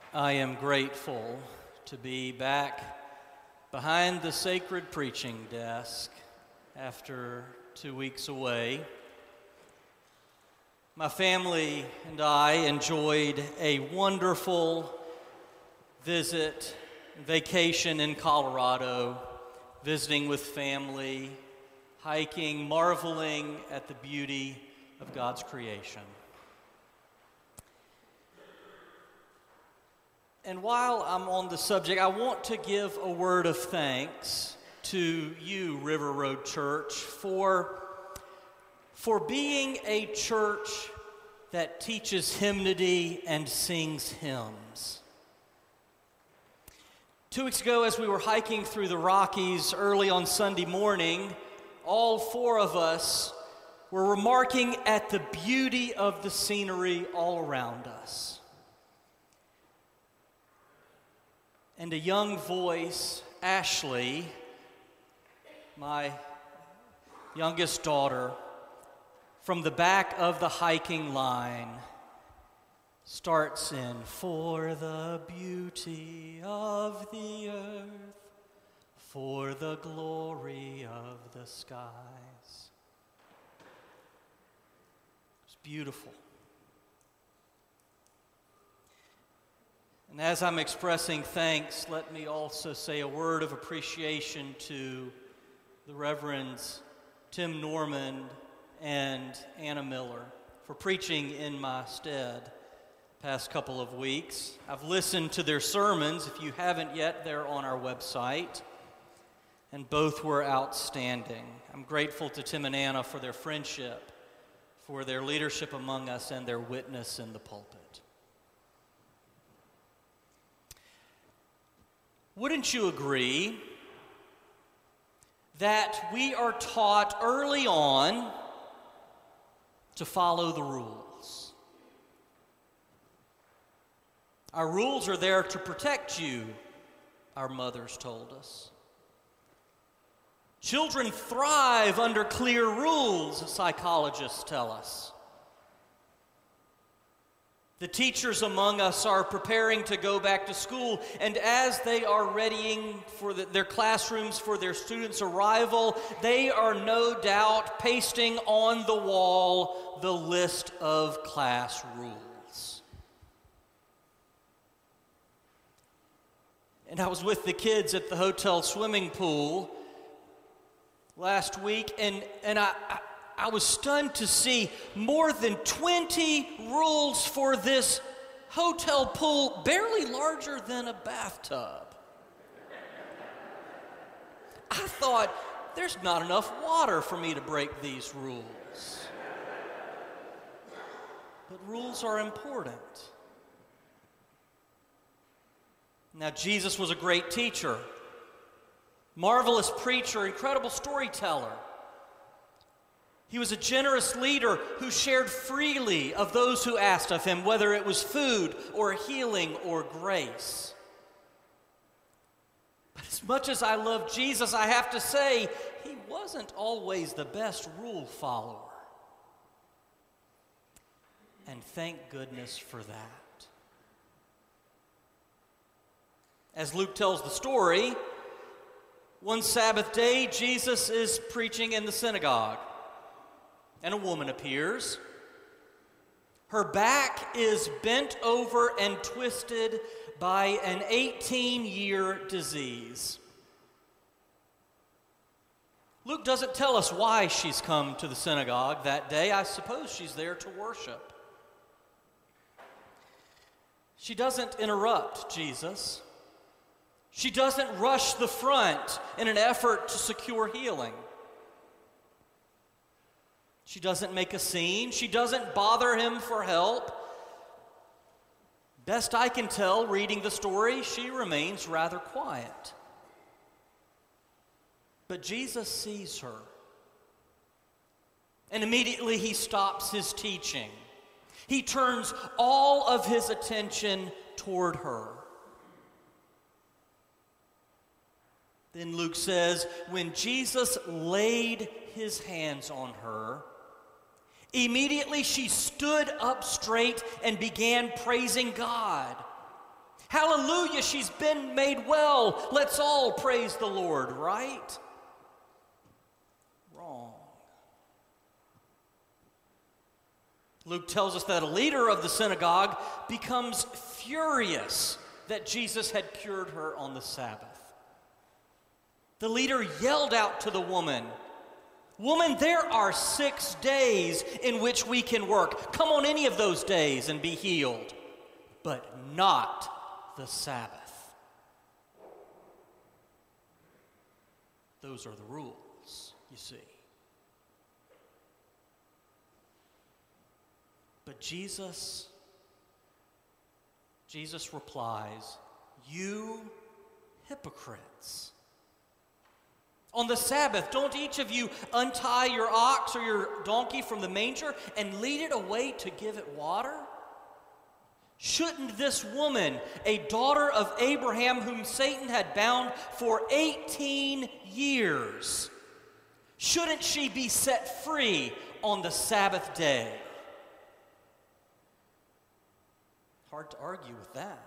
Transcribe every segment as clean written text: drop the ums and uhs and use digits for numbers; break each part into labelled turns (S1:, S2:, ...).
S1: I am grateful to be back behind the sacred preaching desk after 2 weeks away. My family and I enjoyed a wonderful vacation in Colorado, visiting with family, hiking, marveling at the beauty of God's creation. And while I'm on the subject, I want to give a word of thanks to you, River Road Church, for being a church that teaches hymnody and sings hymns. 2 weeks ago, as we were hiking through the Rockies early on Sunday morning, all four of us were remarking at the beauty of the scenery all around us. And a young voice, Ashley, my youngest daughter, from the back of the hiking line, starts in, "For the beauty of the earth, for the glory of the skies." It's beautiful. And as I'm expressing thanks, let me also say a word of appreciation to the Reverends Tim Normand and Anna Miller for preaching in my stead past couple of weeks. I've listened to their sermons. If you haven't yet, they're on our website. And both were outstanding. I'm grateful to Tim and Anna for their friendship, for their leadership among us, and their witness in the pulpit. Wouldn't you agree that we are taught early on to follow the rules? Our rules are there to protect you, our mothers told us. Children thrive under clear rules, psychologists tell us. The teachers among us are preparing to go back to school, and as they are readying for their classrooms for their students' arrival, they are no doubt pasting on the wall the list of class rules. And I was with the kids at the hotel swimming pool last week, and I was stunned to see more than 20 rules for this hotel pool, barely larger than a bathtub. I thought, there's not enough water for me to break these rules. But rules are important. Now, Jesus was a great teacher, marvelous preacher, incredible storyteller. He was a generous leader who shared freely of those who asked of him, whether it was food or healing or grace. But as much as I love Jesus, I have to say, he wasn't always the best rule follower. And thank goodness for that. As Luke tells the story, one Sabbath day, Jesus is preaching in the synagogue. And a woman appears. Her back is bent over and twisted by an 18-year disease. Luke doesn't tell us why she's come to the synagogue that day. I suppose she's there to worship. She doesn't interrupt Jesus. She doesn't rush the front in an effort to secure healing. She doesn't make a scene. She doesn't bother him for help. Best I can tell, reading the story, she remains rather quiet. But Jesus sees her. And immediately he stops his teaching. He turns all of his attention toward her. Then Luke says, when Jesus laid his hands on her, immediately she stood up straight and began praising God. Hallelujah, she's been made well. Let's all praise the Lord, right? Wrong. Luke tells us that a leader of the synagogue becomes furious that Jesus had cured her on the Sabbath. The leader yelled out to the woman, "Woman, there are 6 days in which we can work. Come on any of those days and be healed, but not the Sabbath." Those are the rules, you see. But Jesus replies, "You hypocrites. On the Sabbath, don't each of you untie your ox or your donkey from the manger and lead it away to give it water? Shouldn't this woman, a daughter of Abraham whom Satan had bound for 18 years, shouldn't she be set free on the Sabbath day?" Hard to argue with that.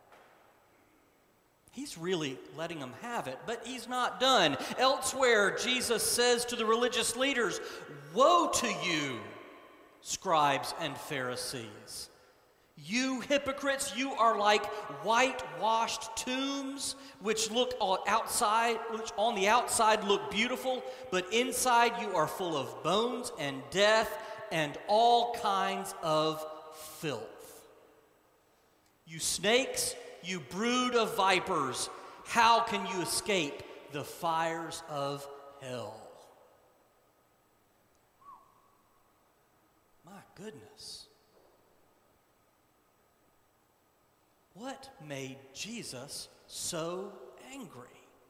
S1: He's really letting them have it, but he's not done. Elsewhere, Jesus says to the religious leaders, "Woe to you, scribes and Pharisees! You hypocrites, you are like whitewashed tombs, which on the outside look beautiful, but inside you are full of bones and death and all kinds of filth. You snakes, you brood of vipers, how can you escape the fires of hell?" My goodness. What made Jesus so angry?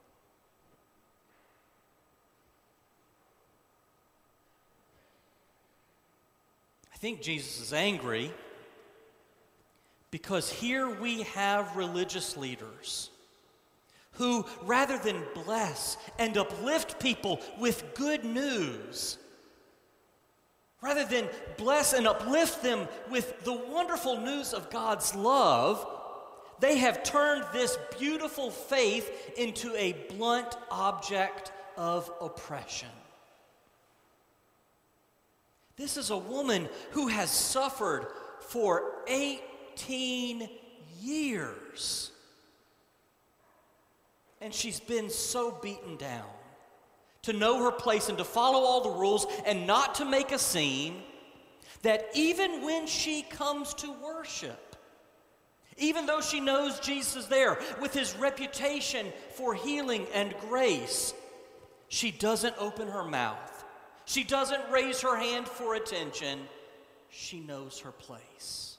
S1: I think Jesus is angry because here we have religious leaders who, rather than bless and uplift people with good news, rather than bless and uplift them with the wonderful news of God's love, they have turned this beautiful faith into a blunt object of oppression. This is a woman who has suffered for 18 years. And she's been so beaten down to know her place and to follow all the rules and not to make a scene, that even when she comes to worship, even though she knows Jesus is there with his reputation for healing and grace, she doesn't open her mouth. She doesn't raise her hand for attention. She knows her place.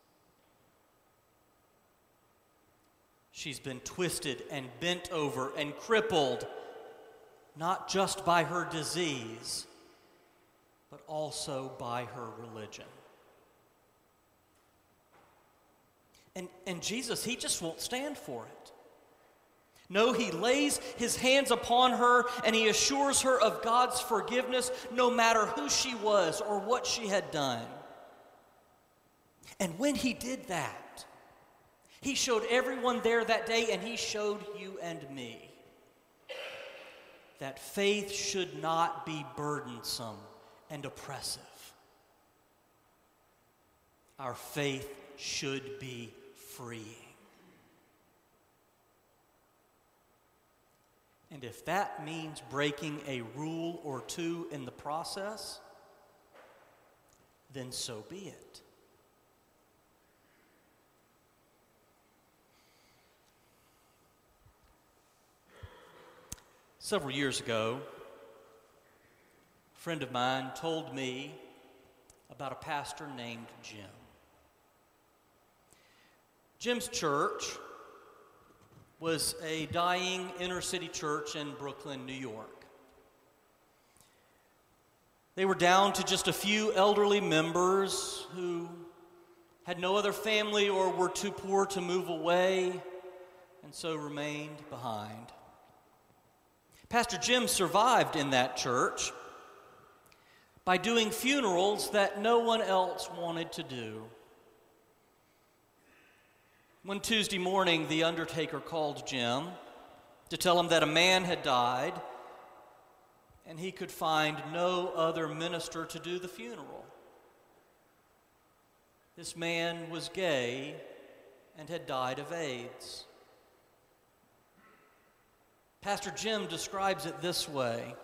S1: She's been twisted and bent over and crippled, not just by her disease, but also by her religion. And Jesus, he just won't stand for it. No, he lays his hands upon her and he assures her of God's forgiveness no matter who she was or what she had done. And when he did that, he showed everyone there that day, and he showed you and me, that faith should not be burdensome and oppressive. Our faith should be freeing. And if that means breaking a rule or two in the process, then so be it. Several years ago, a friend of mine told me about a pastor named Jim. Jim's church was a dying inner-city church in Brooklyn, New York. They were down to just a few elderly members who had no other family or were too poor to move away, and so remained behind. Pastor Jim survived in that church by doing funerals that no one else wanted to do. One Tuesday morning, the undertaker called Jim to tell him that a man had died and he could find no other minister to do the funeral. This man was gay and had died of AIDS. Pastor Jim describes it this way.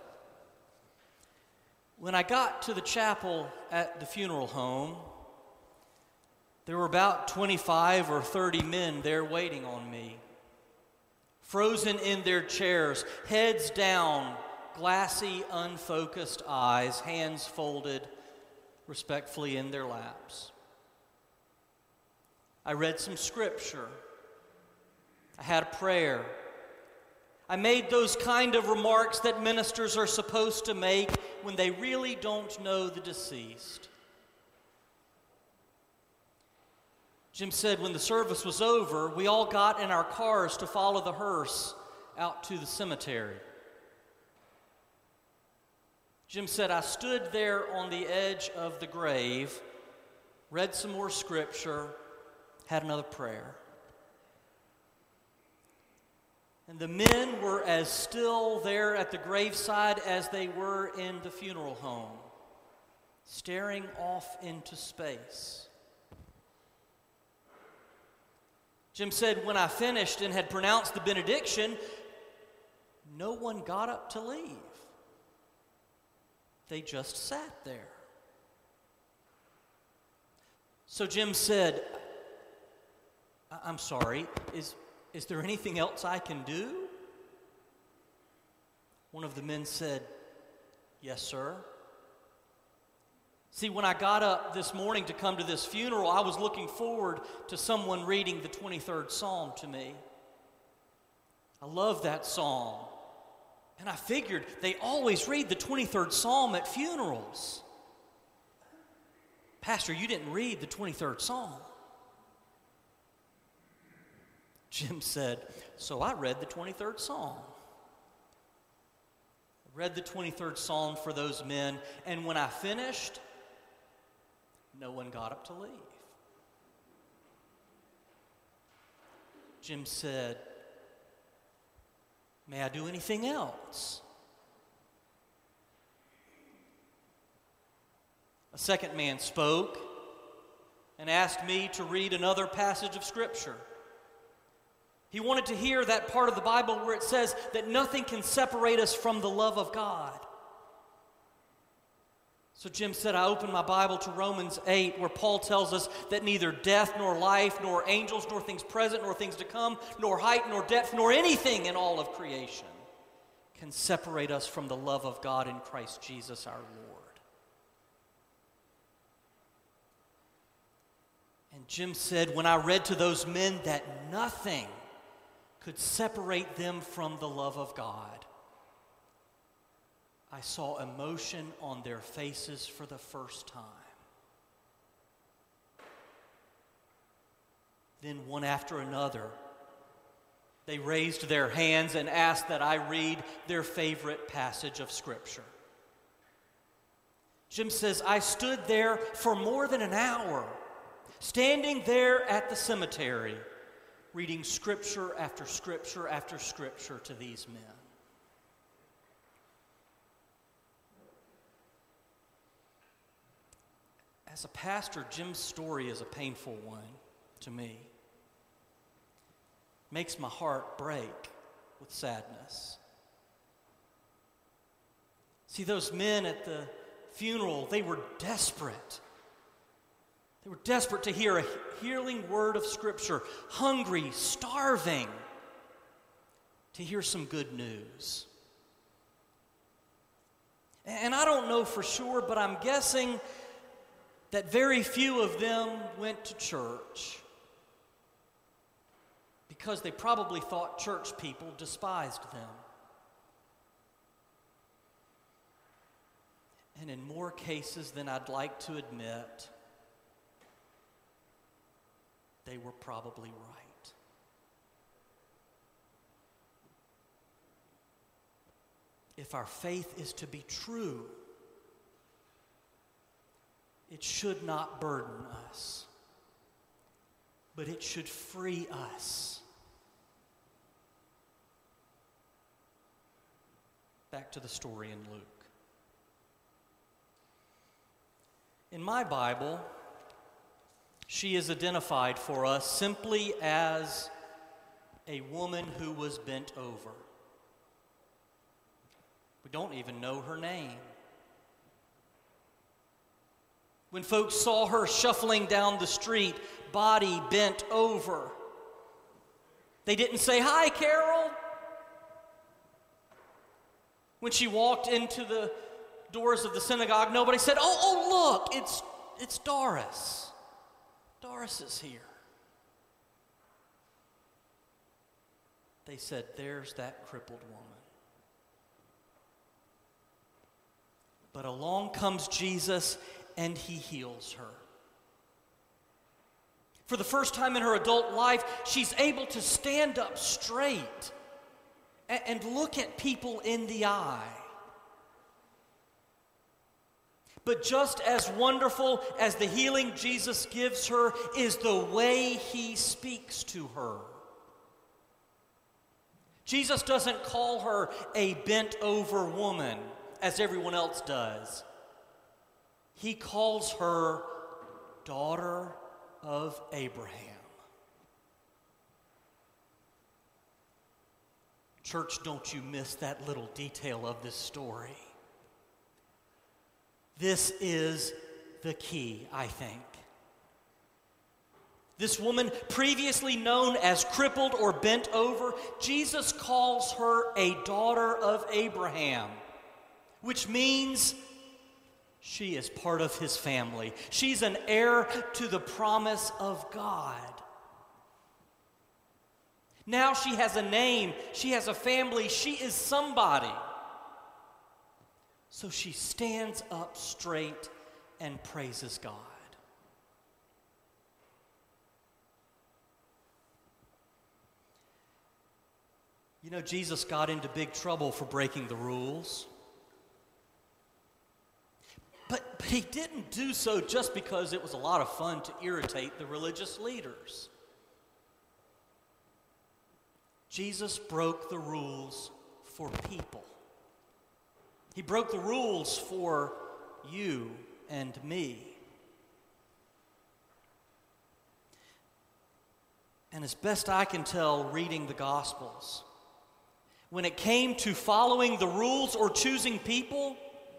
S1: When I got to the chapel at the funeral home, there were about 25 or 30 men there waiting on me, frozen in their chairs, heads down, glassy, unfocused eyes, hands folded respectfully in their laps. I read some scripture. I had a prayer. I made those kind of remarks that ministers are supposed to make when they really don't know the deceased. Jim said when the service was over, we all got in our cars to follow the hearse out to the cemetery. Jim said, I stood there on the edge of the grave, read some more scripture, had another prayer. And the men were as still there at the graveside as they were in the funeral home, staring off into space. Jim said, when I finished and had pronounced the benediction, no one got up to leave. They just sat there. So Jim said, I'm sorry, is there anything else I can do? One of the men said, yes, sir. See, when I got up this morning to come to this funeral, I was looking forward to someone reading the 23rd Psalm to me. I love that psalm. And I figured they always read the 23rd Psalm at funerals. Pastor, you didn't read the 23rd Psalm. Jim said, so I read the 23rd Psalm. I read the 23rd Psalm for those men, and when I finished, no one got up to leave. Jim said, may I do anything else? A second man spoke and asked me to read another passage of Scripture. He wanted to hear that part of the Bible where it says that nothing can separate us from the love of God. So Jim said, I opened my Bible to Romans 8, where Paul tells us that neither death nor life, nor angels, nor things present, nor things to come, nor height, nor depth, nor anything in all of creation can separate us from the love of God in Christ Jesus our Lord. And Jim said, when I read to those men that nothing could separate them from the love of God, I saw emotion on their faces for the first time. Then one after another, they raised their hands and asked that I read their favorite passage of Scripture. Jim says, I stood there for more than an hour, standing there at the cemetery, reading Scripture after Scripture after Scripture to these men. As a pastor, Jim's story is a painful one to me. It makes my heart break with sadness. See, those men at the funeral, they were desperate. They were desperate to hear a healing word of Scripture, hungry, starving to hear some good news. And I don't know for sure, but I'm guessing that very few of them went to church because they probably thought church people despised them. And in more cases than I'd like to admit, they were probably right. If our faith is to be true, it should not burden us. but it should free us. Back to the story in Luke. In my Bible, she is identified for us simply as a woman who was bent over. We don't even know her name. When folks saw her shuffling down the street, body bent over, they didn't say, "Hi, Carol." When she walked into the doors of the synagogue, nobody said, "Oh, look, it's Doris. Doris is here." They said, "There's that crippled woman." But along comes Jesus, and he heals her. For the first time in her adult life, she's able to stand up straight and look at people in the eye. But just as wonderful as the healing Jesus gives her is the way he speaks to her. Jesus doesn't call her a bent-over woman, as everyone else does. He calls her daughter of Abraham. Church, don't you miss that little detail of this story. This is the key, I think. This woman, previously known as crippled or bent over, Jesus calls her a daughter of Abraham, which means she is part of his family. She's an heir to the promise of God. Now she has a name, she has a family, she is somebody. So she stands up straight and praises God. You know, Jesus got into big trouble for breaking the rules. But he didn't do so just because it was a lot of fun to irritate the religious leaders. Jesus broke the rules for people. He broke the rules for you and me. And as best I can tell, reading the Gospels, when it came to following the rules or choosing people,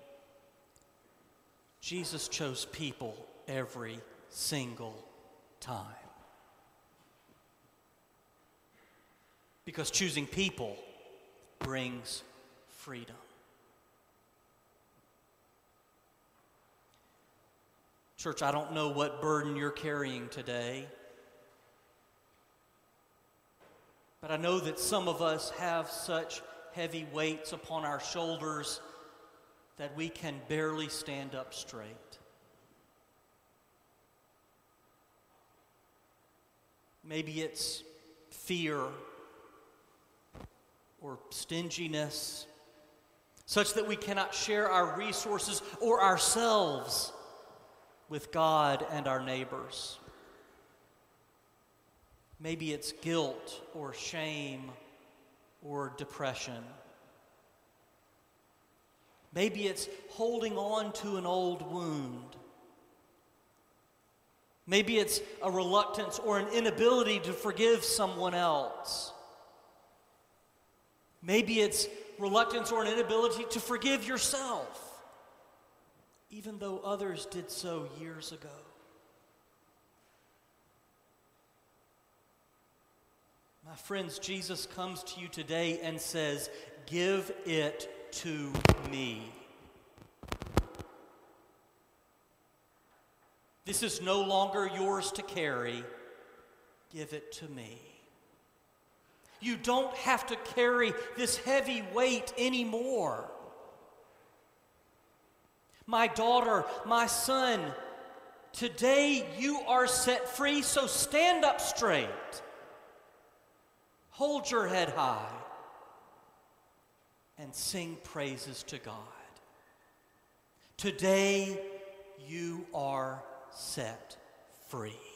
S1: Jesus chose people every single time. Because choosing people brings freedom. Church, I don't know what burden you're carrying today, but I know that some of us have such heavy weights upon our shoulders that we can barely stand up straight. Maybe it's fear or stinginess, such that we cannot share our resources or ourselves with God and our neighbors. Maybe it's guilt or shame or depression. Maybe it's holding on to an old wound. Maybe it's a reluctance or an inability to forgive someone else. Maybe it's reluctance or an inability to forgive yourself, even though others did so years ago. My friends, Jesus comes to you today and says, "Give it to me." This is no longer yours to carry. Give it to me. You don't have to carry this heavy weight anymore. My daughter, my son, today you are set free, so stand up straight. Hold your head high and sing praises to God. Today you are set free.